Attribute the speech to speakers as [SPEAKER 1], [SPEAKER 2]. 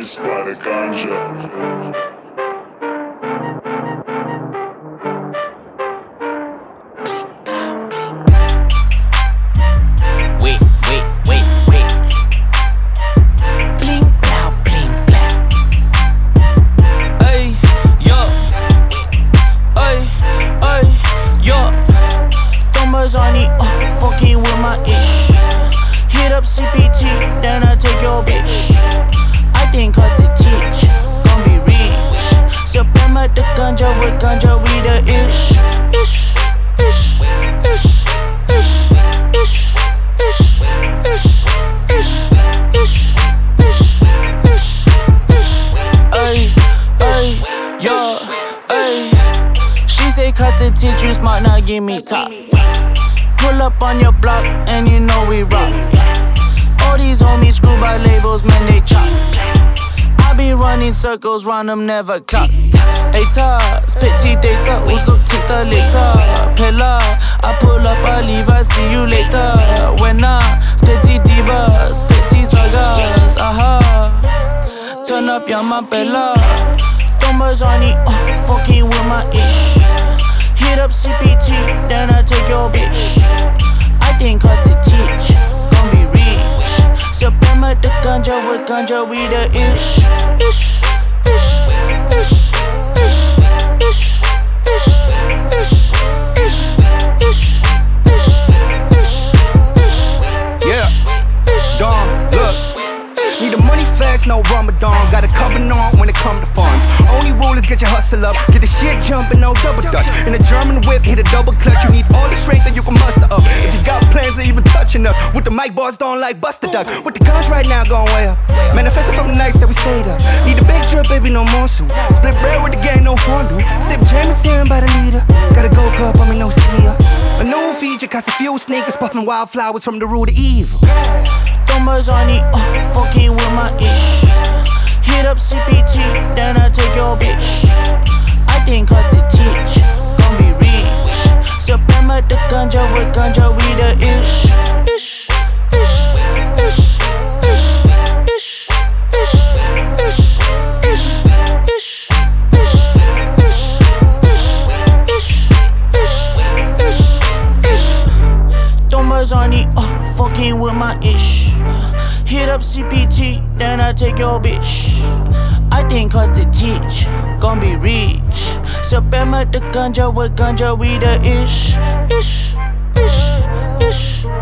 [SPEAKER 1] It's by the ganja.
[SPEAKER 2] Wait. Bling, blow, bling, blow. Ay, yo. Ay, yo. Thumbers on it, fucking with my ish. Hit up CPT, then I take your bitch. I think cause the teach, gon' be rich. Suprema the ganja with ganja, we the ish. She say cause the teach you smart, now give me top. Pull up on your block and you know we rock. All these homies screw by labels, man they chop. I be running circles round them, never clock. Eita, petit data, usuk tita later. Pella, I pull up, I leave, I see you later. When petit divas, petit sagas, aha. Turn up, yeah, my bella. Thumbers on it, fucking with my ish. Hit up CPT, then I take your bitch. I think cause the teach, gon' be rich. Suprema the ganja with ganja, we the ish.
[SPEAKER 3] Need the money fast, no Ramadan. Got a covenant when it come to funds. Only rule is get your hustle up, get the shit jumping, no double dutch. In a German whip, hit a double clutch. You need all the strength that you can muster up. If you got plans of even touching us, with the mic bars don't like Buster Duck. With the guns right now going way up, manifested from the nights that we stayed up. Need a big drip, baby, no more suit. Split bread with the gang, no fondue. Sip Jameson by the leader. Got a gold cup, I mean no seer. A new feature, cost a few sneakers, puffing wildflowers from the root of evil.
[SPEAKER 2] Thumbers on it, fucking with my ish. Hit up CPT, then I take your bitch. I think cause the teach, gon' be rich. Suprema the ganja with ganja, we the ish. Thumbers on it, fucking with my ish. Hit up CPT, then I take your bitch. I think cause the teach, gon' be rich. Suprema the ganja with ganja, we the ish.